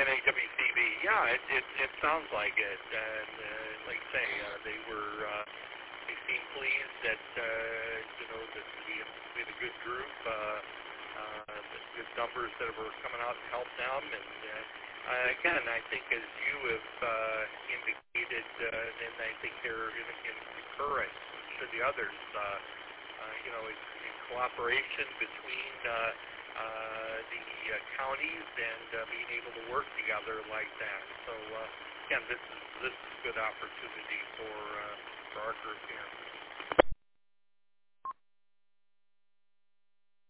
NAWCB. Yeah, it sounds like it. And like I say, they seem pleased that that we had a good group, good numbers that were coming out to help them. And again, I think as you have indicated, and I think they're in concurrence to the others, in cooperation between the counties and being able to work together like that. So again, this is a good opportunity for our group here.